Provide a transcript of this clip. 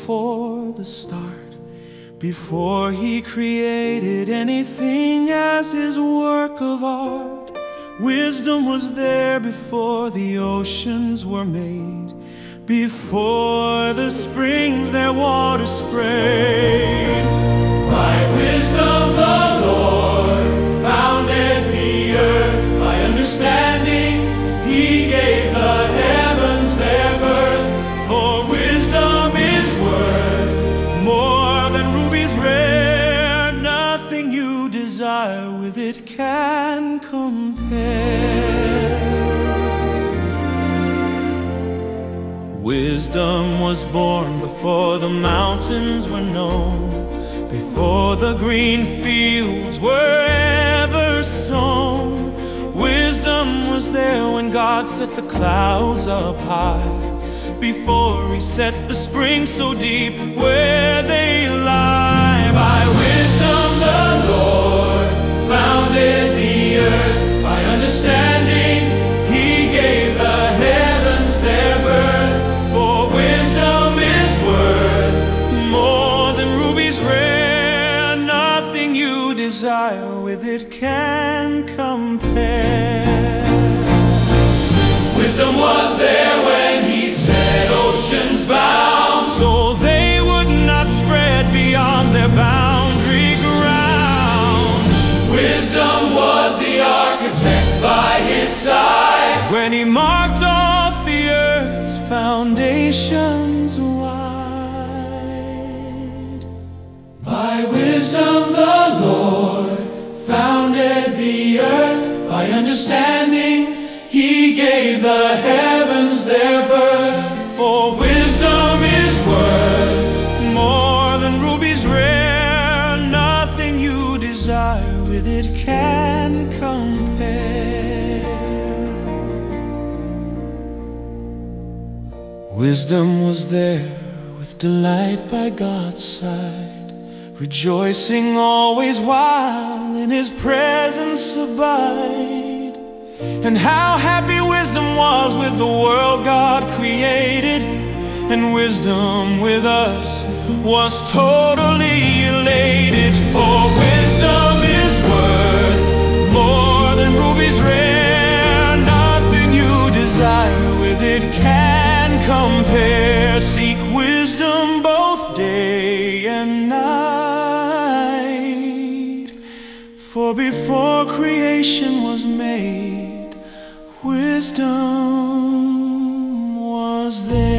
before the start, before he created anything as his work of art. Wisdom was there before the oceans were made, before the springs their water sprayed. By wisdom the Lord founded the earth, by understanding he gave the heavens their birth. For wisdom is worth more than rubies rare, nothing you desire with it can compare. Wisdom was born before the mountains were known, before the green fields were ever sown. Wisdom was there when God set the clouds up high, before he set the springs so deep where they lie. By wisdom the Lord founded the earth, by understanding he gave the heavens their birth. For wisdom is worth more than rubies rare, nothing you desire with it can compare. Wisdom was there when he set oceans bound, so they would not spread beyond their boundary ground. Wisdom was the architect by his side, when he marked off the earth's foundations wide. By wisdom the Lord founded the earth, by understanding he gave the heavens their birth. For wisdom is worth more than rubies rare, nothing you desire with it can compare. Wisdom was there with delight by God's side, rejoicing always while in his presence abide. And how happy wisdom was with the world God created, and wisdom with us was totally elated. For wisdom is worth more than rubies rare, nothing you desire with it can compare. Seek wisdom both day and night, for before creation was made, wisdom was there.